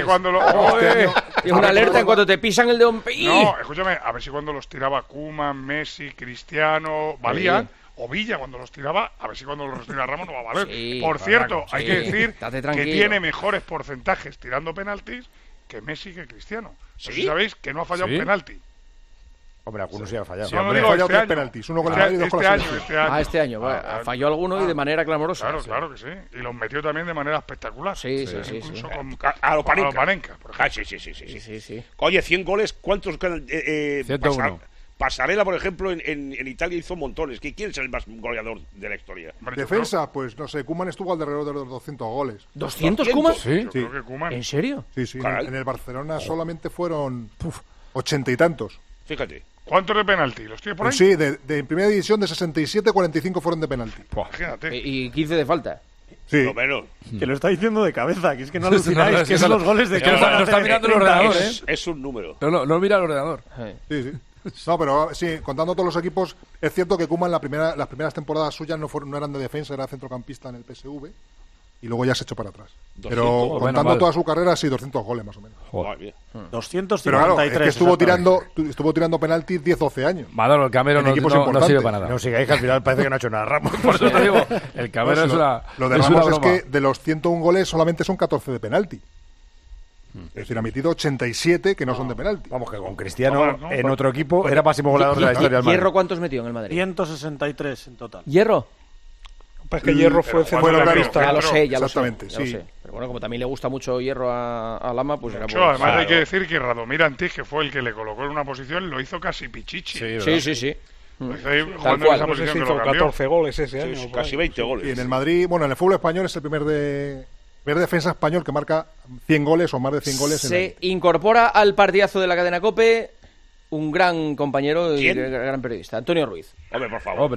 Es una alerta en cuanto te pisan el dedo. No, escúchame, a ver si cuando los tiraba Koeman, Messi, Cristiano, valían. O Villa cuando los tiraba, a ver si cuando los tira Ramos no va a valer. Por cierto, hay que decir que tiene mejores porcentajes tirando penaltis que Messi que Cristiano. No sé si sabéis que no ha fallado un penalti. Hombre, algunos sí han fallado. Sí, hombre, ha fallado 3 penaltis, uno con el Madrid y 2 con la selección. Este año. Falló alguno y de manera clamorosa. Claro que sí. Y los metió también de manera espectacular. Sí. Incluso con a lo Panenka. Sí. Oye, 100 goles, ¿cuántos quedan? 101. Pasarela, por ejemplo, en Italia hizo montones. ¿Quién es el más goleador de la historia? Defensa, pues no sé, Koeman estuvo alrededor de los 200 goles. ¿200 Koeman? Sí. ¿En serio? Sí. En el Barcelona solamente fueron 80 y tantos. Fíjate. ¿Cuántos de penalti? ¿Los tiene por ahí? Sí, de primera división de 67, 45 fueron de penalti. Imagínate. Y 15 de falta. Sí. Lo menos. Que lo está diciendo de cabeza, que es que no alucináis, que son los goles de cabeza. No está mirando el ordenador, Es un número. No mira el ordenador. Sí. No, pero sí, contando todos los equipos, es cierto que Koeman las primeras temporadas suyas no eran de defensa, era centrocampista en el PSV. Y luego ya se echó para atrás. 200, pero contando toda su carrera, sí, 200 goles más o menos. Joder. 253. Pero claro, es que estuvo tirando penaltis 10-12 años. Manolo, el Cameron no sirve para nada. No sigáis, que al final parece que no ha hecho nada Ramos. Por eso te digo, el Cameron es una... Lo de Ramos es que de los 101 goles solamente son 14 de penalti. Es decir, ha metido 87 que no son de penalti. Vamos, que con Cristiano en otro equipo era máximo goleador de la historia del Madrid. ¿Hierro cuántos metió en el Madrid? 163 en total. ¿Hierro? Pues que Hierro fue centrocampista. Ya lo sé. Sí. Pero bueno, como también le gusta mucho Hierro a Lama, pues era además hay que decir que Radomir Antich, que fue el que le colocó en una posición, lo hizo casi pichichi. Sí. Jugando en esa posición que lo 14 goles ese año. Casi 20 goles. Y en el Madrid, bueno, en el fútbol español es el primer defensa español que marca 100 goles o más de 100 goles. Se incorpora al partidazo de la cadena COPE un gran compañero y gran periodista, Antonio Ruiz. Hombre, por favor.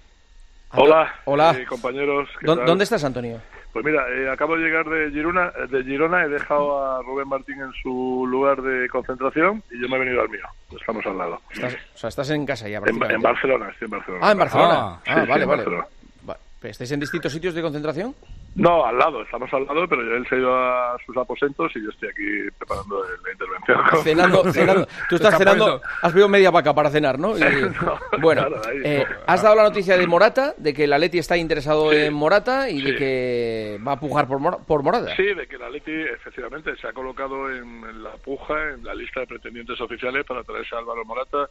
Hola. Compañeros. ¿Dónde estás, Antonio? Pues mira, acabo de llegar de Girona, he dejado a Rubén Martín en su lugar de concentración y yo me he venido al mío. Estamos al lado. Estás en casa ya, prácticamente. En Barcelona, estoy en Barcelona. Ah, en Barcelona. Vale. Barcelona. ¿Estáis en distintos sitios de concentración? No, al lado, estamos al lado, pero él se ha ido a sus aposentos y yo estoy aquí preparando la intervención. Cenando. Tú estás cenando, has pedido media vaca para cenar, ¿no? Bueno, has dado la noticia de Morata, de que el Atleti está interesado en Morata y de que va a pujar por Morata. Sí, de que el Atleti efectivamente se ha colocado en la puja, en la lista de pretendientes oficiales para traerse a Álvaro Morata.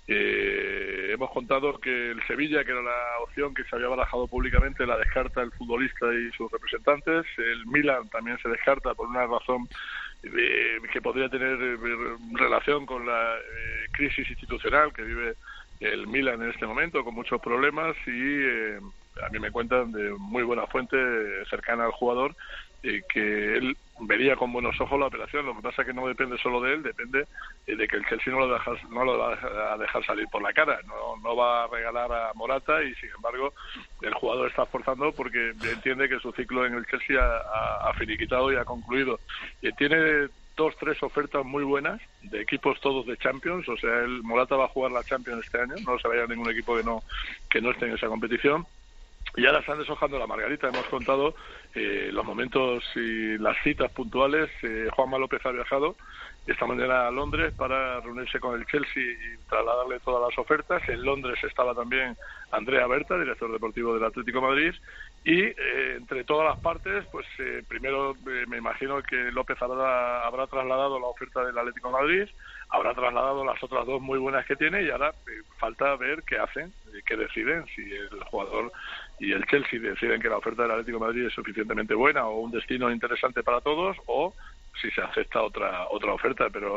Hemos contado que el Sevilla, que era la opción que se había barajado públicamente, la descarta el futbolista y sus representantes. El Milan también se descarta por una razón que podría tener relación con la crisis institucional que vive el Milan en este momento, con muchos problemas, y a mí me cuentan de muy buena fuente cercana al jugador que él vería con buenos ojos la operación. Lo que pasa es que no depende solo de él, depende de que el Chelsea no lo va a dejar salir por la cara, no va a regalar a Morata, y sin embargo el jugador está esforzando porque entiende que su ciclo en el Chelsea ha finiquitado y ha concluido. Tiene 2-3 ofertas muy buenas de equipos todos de Champions, o sea, el Morata va a jugar la Champions este año, no se vaya a ningún equipo que no esté en esa competición. Y ahora están deshojando la margarita. Hemos contado los momentos y las citas puntuales. Juanma López ha viajado esta mañana a Londres para reunirse con el Chelsea y trasladarle todas las ofertas. En Londres estaba también Andrea Berta, director deportivo del Atlético de Madrid. Y entre todas las partes, pues primero me imagino que López habrá trasladado la oferta del Atlético de Madrid, habrá trasladado las otras dos muy buenas que tiene, y ahora falta ver qué hacen, qué deciden, si el jugador y el Chelsea deciden que la oferta del Atlético de Madrid es suficientemente buena o un destino interesante para todos, o si se acepta otra oferta. Pero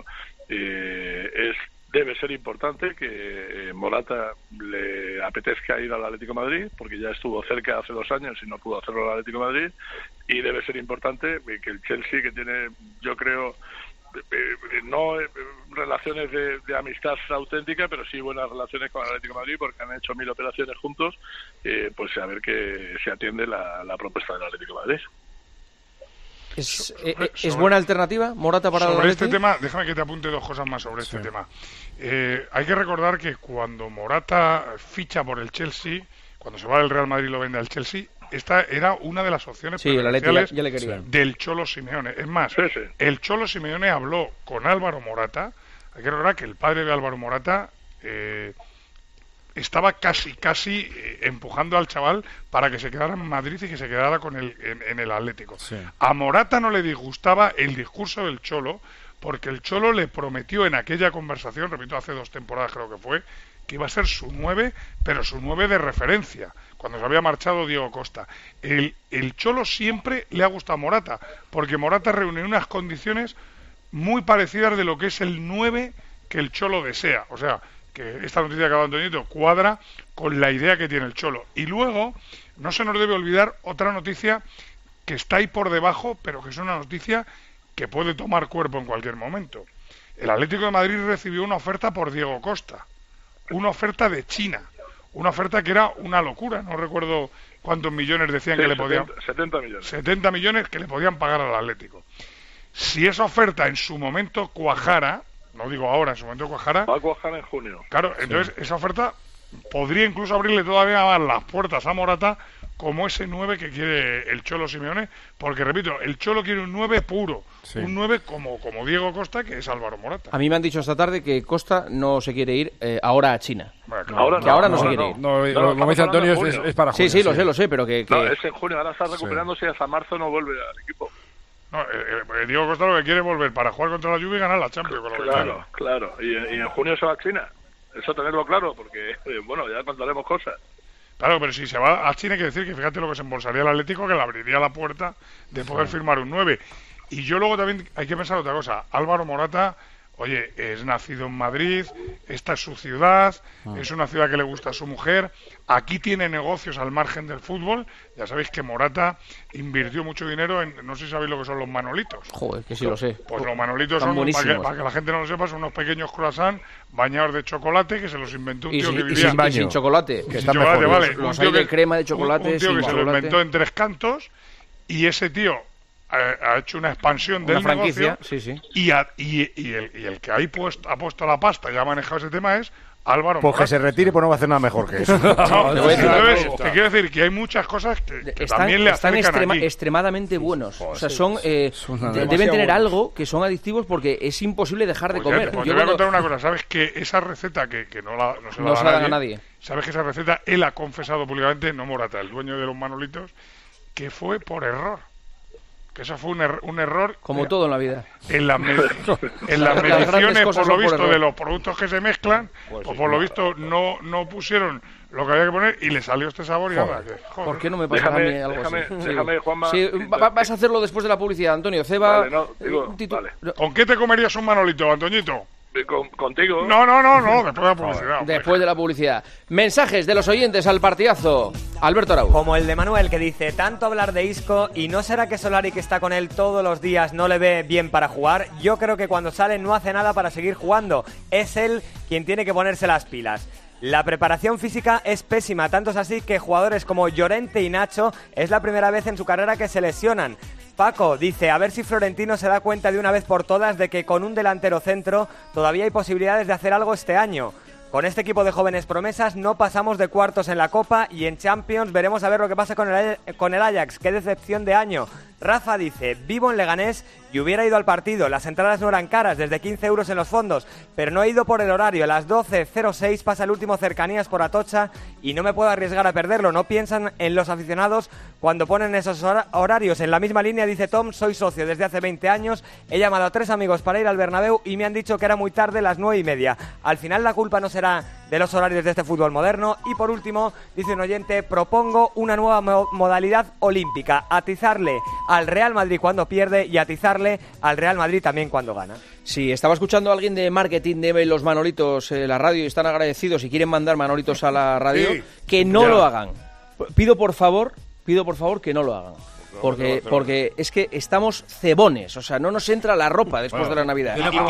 debe ser importante que Morata le apetezca ir al Atlético de Madrid, porque ya estuvo cerca hace 2 años y no pudo hacerlo al Atlético de Madrid, y debe ser importante que el Chelsea, que tiene, yo creo, no relaciones de amistad auténtica, pero sí buenas relaciones con el Atlético de Madrid, porque han hecho 1000 operaciones juntos, pues a ver que se atiende la propuesta del Atlético de Madrid. ¿Es buena alternativa Morata para sobre este tema? Déjame que te apunte 2 cosas más sobre este tema. Hay que recordar que cuando Morata ficha por el Chelsea, cuando se va del Real Madrid y lo vende al Chelsea, esta era una de las opciones preferenciales del Cholo Simeone. Es más, el Cholo Simeone habló con Álvaro Morata. Hay que recordar que el padre de Álvaro Morata estaba casi empujando al chaval para que se quedara en Madrid y que se quedara con en el Atlético. A Morata no le disgustaba el discurso del Cholo, porque el Cholo le prometió en aquella conversación, repito, hace 2 temporadas creo que fue, que iba a ser su 9, pero su 9 de referencia, cuando se había marchado Diego Costa. El Cholo siempre le ha gustado a Morata, porque Morata reúne unas condiciones muy parecidas de lo que es el 9 que el Cholo desea. O sea, que esta noticia que acaba Antonito cuadra con la idea que tiene el Cholo. Y luego, no se nos debe olvidar otra noticia que está ahí por debajo, pero que es una noticia que puede tomar cuerpo en cualquier momento. El Atlético de Madrid recibió una oferta por Diego Costa, una oferta de China, una oferta que era una locura. No recuerdo cuántos millones decían que le podían... 70 millones. 70 millones que le podían pagar al Atlético. Si esa oferta en su momento cuajara, no digo ahora, en su momento cuajara... Va a cuajar en junio. Claro, entonces esa oferta podría incluso abrirle todavía más las puertas a Morata, como ese 9 que quiere el Cholo Simeone, porque repito, el Cholo quiere un 9 puro, un 9 como Diego Costa, que es Álvaro Morata. A mí me han dicho esta tarde que Costa no se quiere ir ahora a China. Bueno, claro. Ahora no se quiere ir. Como dice Antonio, es para junio. Sí, lo sé, pero que... No, es en junio, ahora está recuperándose y hasta marzo no vuelve al equipo. No, Diego Costa lo que quiere es volver para jugar contra la Juve y ganar la Champions. Claro. Y en junio se va a China. Eso tenerlo claro, porque, bueno, ya contaremos cosas. Claro, pero si se va a China, hay que decir que fíjate lo que se embolsaría el Atlético, que le abriría la puerta de poder firmar un 9. Y yo luego también hay que pensar otra cosa. Álvaro Morata, oye, es nacido en Madrid, esta es su ciudad, es una ciudad que le gusta a su mujer, aquí tiene negocios al margen del fútbol. Ya sabéis que Morata invirtió mucho dinero en, no sé si sabéis lo que son los manolitos. Joder, que sí lo sé. Pues los manolitos son, para que la gente no lo sepa, son unos pequeños croissants bañados de chocolate que se los inventó un tío que vivía... Y sin chocolate. Que sin chocolate, vale. Los hay de crema de chocolate, un tío que se lo inventó en Tres Cantos, y ese tío ha hecho una expansión del franquicia, negocio, y el que ha puesto la pasta y ha manejado ese tema es Álvaro Morata. Que se retire, pues no va a hacer nada mejor que eso. Te quiero decir que hay muchas cosas que también le acercan aquí. Extremadamente buenos. O sea, deben tener algo que son adictivos porque es imposible dejar de comer. Te voy a contar una cosa. ¿Sabes que esa receta que no se la da a nadie? ¿Sabes que esa receta él ha confesado públicamente, no Morata, el dueño de los manolitos, que fue por error? Que eso fue un error. Como todo en la vida. En las mediciones, por lo visto, de los productos que se mezclan, pues por lo visto no pusieron lo que había que poner y le salió este sabor y nada. ¿Por qué no me pasa a mí algo así? Déjame, Juanma. Sí, vas a hacerlo después de la publicidad, Antonio. Ceba. Vale, vale. ¿Con qué te comerías un manolito, Antoñito? Contigo. No, después de la publicidad. Después de la publicidad. Mensajes de los oyentes al partidazo. Alberto Arau. Como el de Manuel, que dice: tanto hablar de Isco, ¿y no será que Solari, que está con él todos los días, no le ve bien para jugar? Yo creo que cuando sale no hace nada para seguir jugando. Es él quien tiene que ponerse las pilas. La preparación física es pésima, tanto es así que jugadores como Llorente y Nacho es la primera vez en su carrera que se lesionan. Paco dice: a ver si Florentino se da cuenta de una vez por todas de que con un delantero centro todavía hay posibilidades de hacer algo este año. Con este equipo de jóvenes promesas no pasamos de cuartos en la Copa y en Champions veremos a ver lo que pasa con el Ajax. ¡Qué decepción de año! Rafa dice: vivo en Leganés y hubiera ido al partido. Las entradas no eran caras, desde 15 euros en los fondos, pero no he ido por el horario. A las 12:06 pasa el último Cercanías por Atocha y no me puedo arriesgar a perderlo. No piensan en los aficionados cuando ponen esos horarios. En la misma línea dice Tom: soy socio desde hace 20 años. He llamado a 3 amigos para ir al Bernabéu y me han dicho que era muy tarde, las 9:30. Al final la culpa no será de los horarios de este fútbol moderno. Y por último, dice un oyente: propongo una nueva modalidad olímpica, atizarle al Real Madrid cuando pierde y atizarle al Real Madrid también cuando gana. Sí, estaba escuchando a alguien de marketing de los Manolitos en la radio y están agradecidos y quieren mandar Manolitos a la radio, que no lo hagan. Pido por favor que no lo hagan. Porque es que estamos cebones, o sea, no nos entra la ropa después de la Navidad.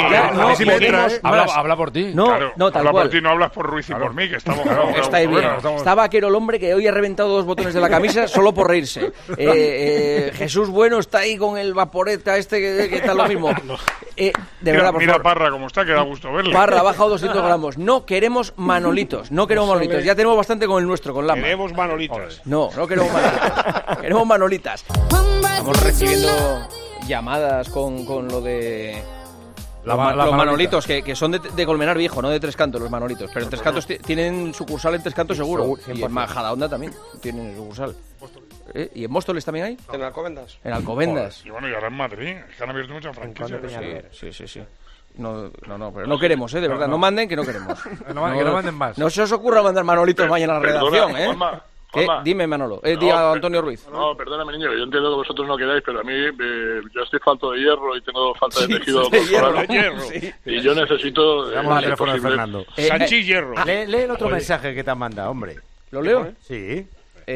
Habla por ti. No, claro, no, tal habla cual. por ti, no hablas por Ruiz y por mí, que estamos... Estáis bien. Está Vaquero el hombre que hoy ha reventado 2 botones de la camisa solo por reírse. Jesús Bueno está ahí con el vaporeta que está lo mismo. De verdad, por mira favor. Parra como está, que da gusto verle. Parra ha bajado 200 gramos. No queremos manolitos, ya tenemos bastante con el nuestro, con Lama. Queremos manolitas. No queremos manolitas. Queremos manolitas. Estamos recibiendo llamadas con lo de los manolitos, que son de Colmenar Viejo, no de Tres Cantos, los manolitos. Pero en Tres Cantos tienen sucursal en Tres Cantos seguro. Y en Majadahonda también tienen sucursal. ¿Y en Móstoles también hay? En Alcobendas. En Alcobendas. Y bueno, y ahora en Madrid, que han abierto muchas franquicias. Sí. No, pero no queremos, de verdad. No manden, que no queremos. Que no manden más. No se os ocurra mandar manolitos mañana a la redacción, Juanma, dime, Manolo. Día Antonio Ruiz. No, perdóname, niño, yo entiendo que vosotros no quedáis, pero a mí yo estoy falto de hierro y tengo falta de tejido corporal. Y yo necesito... Damos el teléfono de Fernando. Sanchi Hierro. Lee el otro mensaje que te han mandado, hombre. ¿Lo leo? Sí.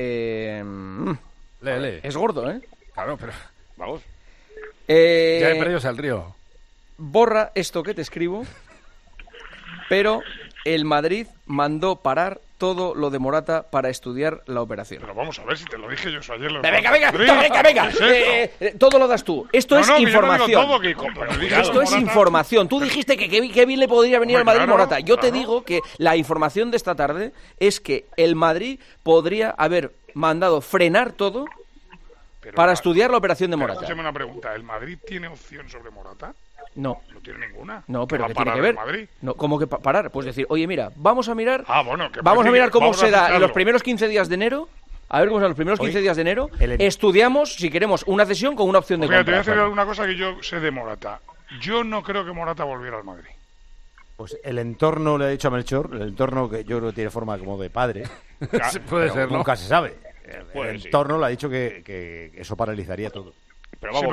Lee. Es gordo, ¿eh? Claro, pero... Vamos. Ya he perdido al río. Borra esto que te escribo, pero el Madrid mandó parar todo lo de Morata para estudiar la operación. Pero vamos a ver si te lo dije yo eso ayer. Venga. Todo lo das tú. Esto es información. Esto es información. Tú dijiste que qué bien le podría venir al Madrid Morata. Yo te digo que la información de esta tarde es que el Madrid podría haber mandado frenar todo para estudiar la operación de Morata. Escúchame una pregunta. ¿El Madrid tiene opción sobre Morata? No. No tiene ninguna. No, pero ¿qué tiene que ver? Madrid? No, ¿cómo que parar? Pues decir, oye, mira, vamos a mirar que cómo se da en los primeros 15 días de enero. A ver cómo son los primeros 15 días de enero. Estudiamos si queremos una cesión con una opción de compra. Te voy a decir una cosa que yo sé de Morata. Yo no creo que Morata volviera al Madrid. Pues el entorno, le ha dicho a Melchor, el entorno que yo creo que tiene forma como de padre. Puede ser, ¿no? Nunca se sabe. El entorno le ha dicho que eso paralizaría todo. Pero vamos,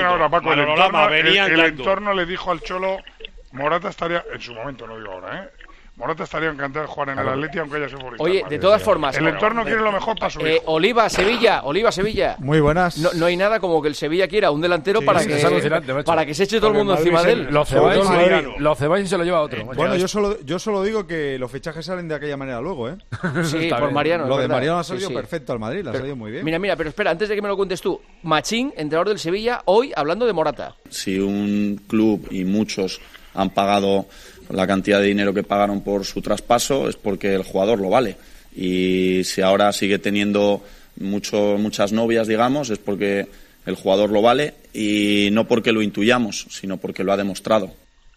el entorno le dijo al Cholo, Morata estaría, en su momento, no digo ahora, Morata estaría encantado de jugar en el Atleti, aunque haya sido futbolista. Oye, de todas formas... El entorno quiere lo mejor para su hijo. Oliva, Sevilla. Muy buenas. No hay nada como que el Sevilla quiera un delantero para que se eche todo el mundo encima de él. Lo cebáis y se lo lleva a otro. Bueno, yo solo digo que los fichajes salen de aquella manera luego, ¿eh? Sí, por Mariano. Lo de Mariano ha salido perfecto al Madrid, le ha salido muy bien. Mira, pero espera, antes de que me lo cuentes tú. Machín, entrenador del Sevilla, hoy hablando de Morata. Si un club y muchos han pagado la cantidad de dinero que pagaron por su traspaso es porque el jugador lo vale, y si ahora sigue teniendo muchas novias, digamos, es porque el jugador lo vale, y no porque lo intuyamos, sino porque lo ha demostrado.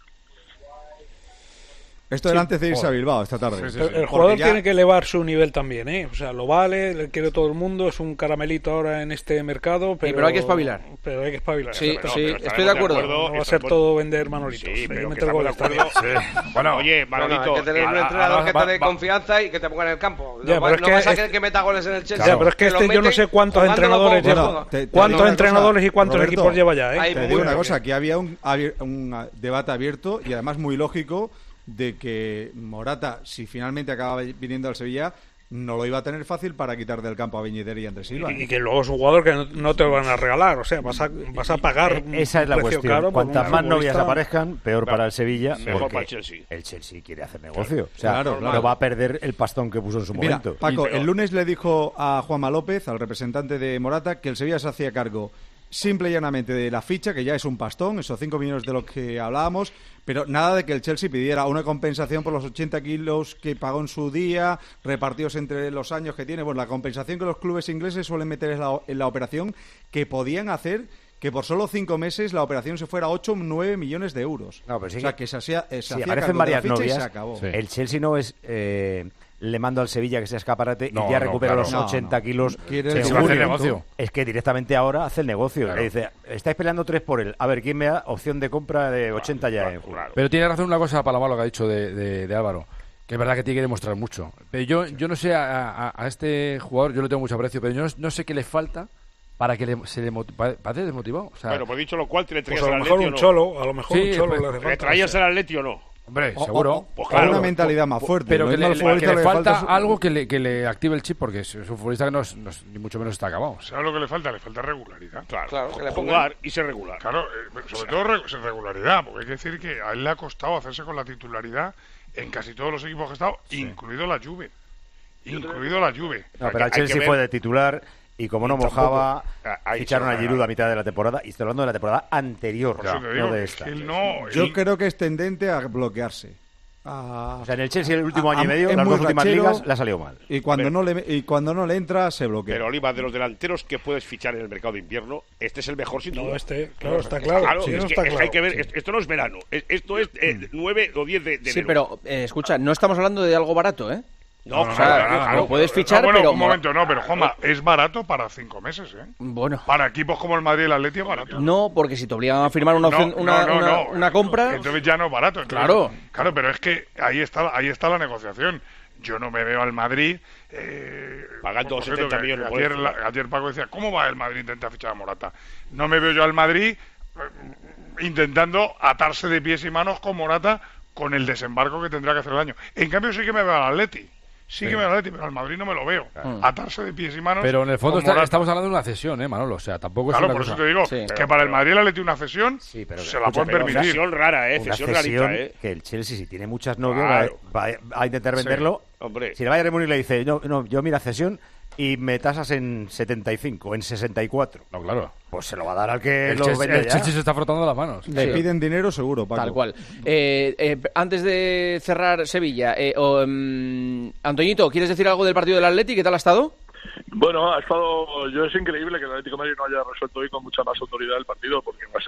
Esto era antes de irse a Bilbao esta tarde. Sí. El jugador tiene que elevar su nivel también, ¿eh? O sea, lo vale, le quiere todo el mundo, es un caramelito ahora en este mercado, pero hay que espabilar. Sí, estoy de acuerdo. No va a ser todo vender manolitos. Sí, pero meter goles. Bueno, oye, Manolito, hay que tener un entrenador que te dé confianza y que te ponga en el campo. No vas a querer que meta goles en el Chelsea. Ya, pero es que yo no sé cuántos entrenadores lleva. ¿Cuántos entrenadores y cuántos equipos lleva ya? Te digo una cosa, aquí había un debate abierto y además muy lógico de que Morata, si finalmente acaba viniendo al Sevilla, no lo iba a tener fácil para quitar del campo a Ben Yedder y a Andrés Silva. Y que luego es un jugador que no te van a regalar, o sea, vas a pagar esa es la cuestión. Cuantas más novias aparezcan, peor para el Sevilla, mejor para el Chelsea. El Chelsea quiere hacer negocio. O sea, no va a perder el pastón que puso en su momento. Paco, el lunes le dijo a Juanma López, al representante de Morata, que el Sevilla se hacía cargo simple y llanamente de la ficha, que ya es un pastón, esos 5 millones de los que hablábamos, pero nada de que el Chelsea pidiera una compensación por los 80 kilos que pagó en su día, repartidos entre los años que tiene. Bueno, la compensación que los clubes ingleses suelen meter en la operación, que podían hacer que por solo 5 meses la operación se fuera a 8 o 9 millones de euros. No, pero sí, o sea, que se hacía aparecen varias novias, y se acabó. Sí. El Chelsea no es... le mando al Sevilla que sea escaparate y ya recupera los 80 kilos. Negocio. Es que directamente ahora hace el negocio. Claro. Le dice, estáis peleando 3 por él. A ver, ¿quién me da opción de compra de 80 ya? Claro. Pero tiene razón una cosa para lo que ha dicho de Álvaro, que es verdad que tiene que demostrar mucho. Pero yo no sé, a este jugador yo le tengo mucho aprecio, pero yo no sé qué le falta para que parece desmotivado. O sea, bueno, pues dicho lo cual, ¿te le traías al Atleti o no? A lo mejor un cholo. ¿Le traías al Atleti o no? Hombre, seguro. Pues claro, una mentalidad más fuerte. Pero que le falta algo que le active el chip, porque es un futbolista que ni mucho menos está acabado. ¿Sabes lo que le falta? Le falta regularidad. Claro, que le jugar y ser regular. Claro, sobre todo ser regularidad, porque hay que decir que a él le ha costado hacerse con la titularidad en casi todos los equipos que ha estado, incluido la Juve. No, pero el Chelsea fue de titular. Y como no mojaba, ficharon a Giroud a mitad de la temporada. Y estoy hablando de la temporada anterior, no de esta. Yo creo que es tendente a bloquearse. O sea, en el Chelsea el último año y medio, las dos últimas ligas, le ha salido mal. Y cuando no le entra, se bloquea. Pero, Oliva, de los delanteros que puedes fichar en el mercado de invierno, este es el mejor sin duda. Claro, está claro. Hay que ver, esto no es verano. Esto es 9 o 10 de enero. Sí, pero, escucha, no estamos hablando de algo barato, ¿eh? No, claro, puedes fichar, pero... Un momento, pero Juanma, es barato para 5 meses, ¿eh? Bueno. Para equipos como el Madrid y el Atleti es barato. No, porque si te obligan a firmar una compra... Entonces ya no es barato. Claro, pero es que ahí está la negociación. Yo no me veo al Madrid... pagando 70 millones. Ayer Paco decía, ¿cómo va el Madrid intentar fichar a Morata? No me veo yo al Madrid intentando atarse de pies y manos con Morata con el desembarco que tendrá que hacer el año. En cambio sí que me veo al Atleti. Sí que me da pero al Madrid no me lo veo. Atarse de pies y manos. Pero en el fondo estamos hablando de una cesión, Manolo. O sea, tampoco es una por cosa... eso te digo que para el Madrid el Atleti una cesión se la pueden permitir. Una cesión rara, cesión rarita, que el Chelsea, si tiene muchas novias, va a intentar venderlo. Hombre. Si le vaya a Múnich le dice, no, yo mira cesión y me tasas en 75, en 64. No, claro. Pues se lo va a dar al que lo vende ya. El Chelsea se está frotando las manos. Le piden dinero seguro, Paco. Tal cual. Antes de cerrar Sevilla, Antoñito, ¿quieres decir algo del partido del Atleti? ¿Qué tal ha estado? Bueno, es increíble que el Atlético de Madrid no haya resuelto hoy con mucha más autoridad el partido, porque en la segunda parte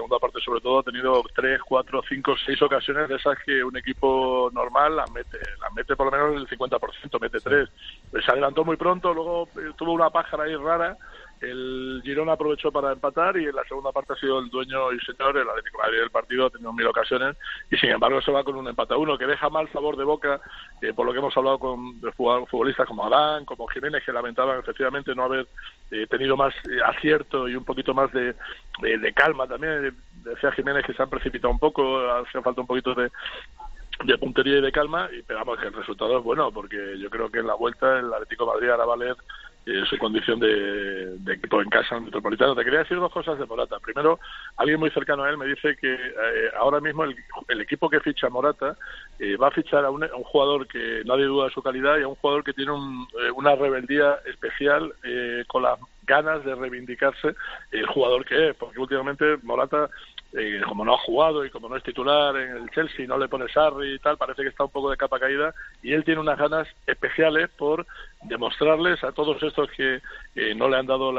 sobre todo ha tenido 3, 4, 5, 6 ocasiones de esas que un equipo normal las mete por lo menos el 50%, mete 3. Se adelantó muy pronto, luego tuvo una pájara ahí rara. El Girona aprovechó para empatar y en la segunda parte ha sido el dueño y señor, el Atlético de Madrid del partido, ha tenido 1000 ocasiones y sin embargo se va con un empate a 1 que deja mal sabor de boca, por lo que hemos hablado con futbolistas como Adán, como Jiménez, que lamentaban efectivamente no haber tenido más acierto y un poquito más de calma también. Decía Jiménez que se han precipitado un poco, hace falta un poquito de puntería y de calma, y esperamos que el resultado es bueno, porque yo creo que en la vuelta el Atlético de Madrid hará valer su condición de equipo en casa en Metropolitano. Te quería decir 2 cosas de Morata. Primero, alguien muy cercano a él me dice que ahora mismo el equipo que ficha a Morata va a fichar a un jugador que nadie duda de su calidad y a un jugador que tiene una rebeldía especial, con las ganas de reivindicarse el jugador que es, porque últimamente Morata, como no ha jugado y como no es titular en el Chelsea, no le pone Sarri y tal, parece que está un poco de capa caída, y él tiene unas ganas especiales por demostrarles a todos estos que no le han dado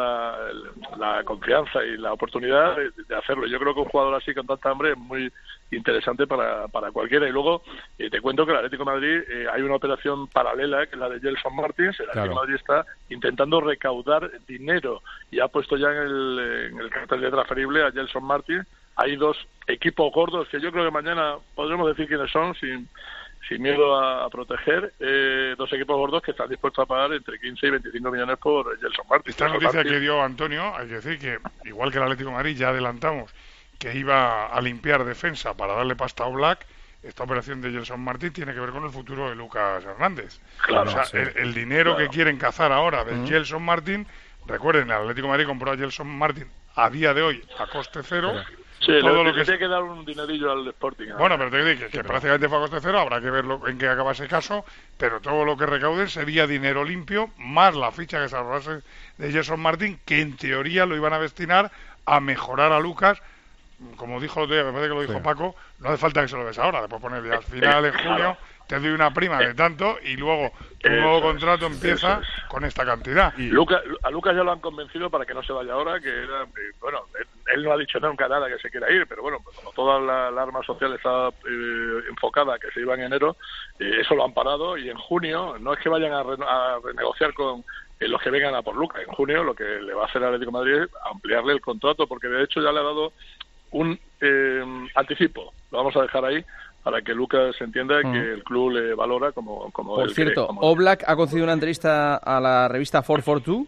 la confianza y la oportunidad de hacerlo. Yo creo que un jugador así con tanta hambre es muy interesante para cualquiera. Y luego te cuento que el Atlético de Madrid hay una operación paralela, que es la de Gelson Martins. El Atlético de Madrid está intentando recaudar dinero y ha puesto ya en el cartel de transferible a Gelson Martins. Hay 2 equipos gordos que yo creo que mañana podremos decir quiénes son sin miedo a proteger, 2 equipos gordos que están dispuestos a pagar entre 15 y 25 millones por Gelson Martins. Esta noticia que dio Antonio, hay que decir que igual que el Atlético de Madrid ya adelantamos que iba a limpiar defensa para darle pasta a Oblak, esta operación de Gelson Martins tiene que ver con el futuro de Lucas Hernández. Claro, o sea, sí, el dinero que quieren cazar ahora de Gelson Martins, recuerden, el Atlético de Madrid compró a Gelson Martins a día de hoy a coste cero. Sí, todo lo que tiene que dar un dinerillo al Sporting. Bueno, pero te digo que prácticamente fue a coste cero, habrá que ver en qué acaba ese caso, pero todo lo que recauden sería dinero limpio, más la ficha que se ahorrase de Gelson Martins, que en teoría lo iban a destinar a mejorar a Lucas. Como dijo el otro día, me parece que lo dijo Paco, no hace falta que se lo des ahora, después ponerle al final en junio, te doy una prima de tanto y luego tu nuevo contrato empieza con esta cantidad. Y a Lucas ya lo han convencido para que no se vaya ahora, que era, bueno, él no ha dicho nunca nada que se quiera ir, pero bueno, pues como toda la alarma social está enfocada, que se iba en enero, eso lo han parado y en junio no es que vayan a renegociar con los que vengan a por Lucas. En junio lo que le va a hacer al Atlético de Madrid es ampliarle el contrato, porque de hecho ya le ha dado un anticipo, lo vamos a dejar ahí para que Lucas entienda que el club le valora como por cierto, Oblak ha concedido una entrevista a la revista 442.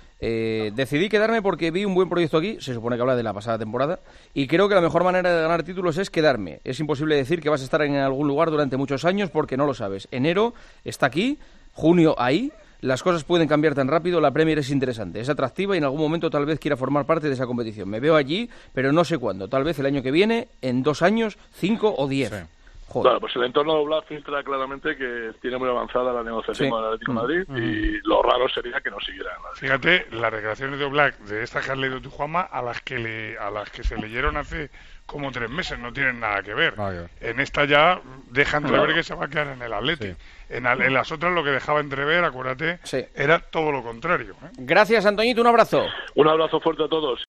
Decidí quedarme porque vi un buen proyecto aquí, se supone que habla de la pasada temporada, y creo que la mejor manera de ganar títulos es quedarme. Es imposible decir que vas a estar en algún lugar durante muchos años porque no lo sabes. Enero está aquí, junio ahí. Las cosas pueden cambiar tan rápido, la Premier es interesante, es atractiva y en algún momento tal vez quiera formar parte de esa competición. Me veo allí, pero no sé cuándo. Tal vez el año que viene, en 2 años, 5 o 10. Sí. Joder. Claro, pues el entorno de Oblak filtra claramente que tiene muy avanzada la negociación con el Atlético de Madrid y lo raro sería que no siguieran. Fíjate, las declaraciones de Oblak, de estas que has leído tú, Juanma, a las que se leyeron hace como 3 meses, no tienen nada que ver. En esta ya deja entrever que se va a quedar en el Atlético. Sí. En las otras lo que dejaba entrever, acuérdate, era todo lo contrario. Gracias, Antoñito, un abrazo. Un abrazo fuerte a todos.